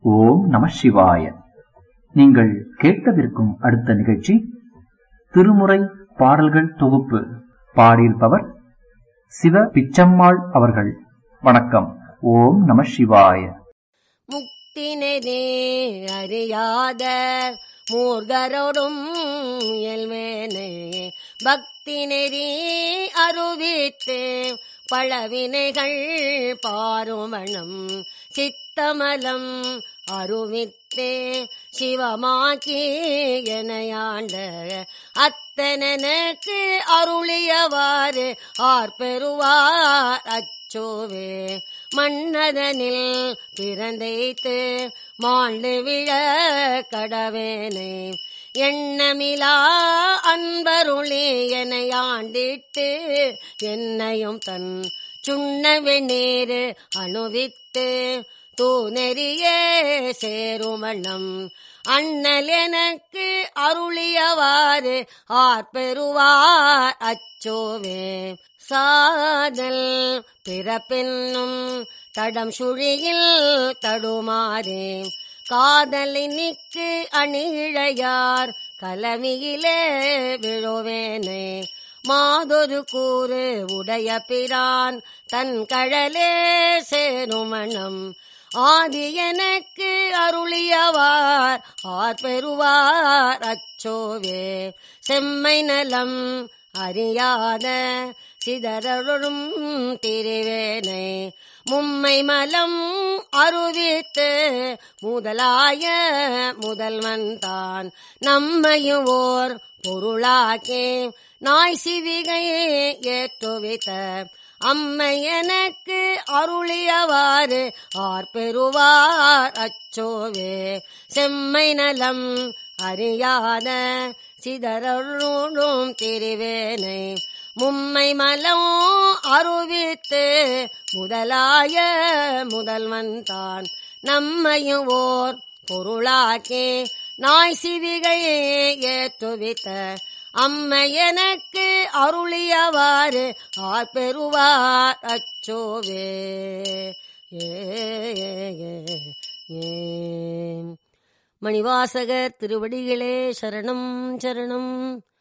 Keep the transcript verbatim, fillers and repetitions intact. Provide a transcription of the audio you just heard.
ஓம் நம சிவாய. நீங்கள் கேட்கவிருக்கும் அடுத்த நிகழ்ச்சி திருமுறை பாடல்கள் தொகுப்பு. பாடியிருப்பவர் சிவ பிச்சம்மாள் அவர்கள். வணக்கம். ஓம் நம சிவாய. முக்தினே அறியாத மூர்கரோடும் எல்வேனே பக்தி நெறி அருவித்து பழவினைகள் பாருமணம் சித்தமலம் அருவித்தே சிவமாக்கி எனையாண்ட அத்தனனுக்கு அருளியவாறு ஆர்பெறுவார் அச்சோவே. மன்னதனில் பிறந்தைத்து மாண்டு விழ கடவேனே எண்ணமிலா அன்பருளி எனையாண்டிட்டு என்னையும் தன் சுண்ணவே நேரு அணுவித்து தூநெறியே சேருமணம் அண்ணல் எனக்கு அருளியவாறு ஆர்பெறுவார் அச்சோவே. சாதல் பிறப்பென்னும் தடம் சுழியில் தடுமாறே காதலினிக்கு அணிழையார் கலமியிலே விழுவேனே மாதொரு கூறு உடைய பிரான் தன் கழலே சேருமணம் ஆதி எனக்கு அருளியவார் ஆர்பெறுவார் அச்சோவே. செம்மை நலம் அறியாத சிதறரும் திரிவேனை மும்மை மலம் அருவித்து முதலாய முதல்வன் தான் நம்மையும் ஓர் பொருளாக்கே நாய் சிவிகையே ஏற்றுவித்த அம்மை எனக்கு அருளியவாறு ஆர்பெறுவார் அச்சோவே. செம்மை நலம் அறியாத சிதறரும் திரிவேனை மும்மை மலம் அருவித்து முதலாய முதல்வன் தான் நம்மையும் ஓர் பொருளாக்கே நாய் சிவிகையே ஏற்றுவித்த அம்மை எனக்கு அருளியவாறு ஆர்பெறுவார் அச்சோவே. ஏ மணிவாசகர் திருவடிகளே சரணம் சரணம்.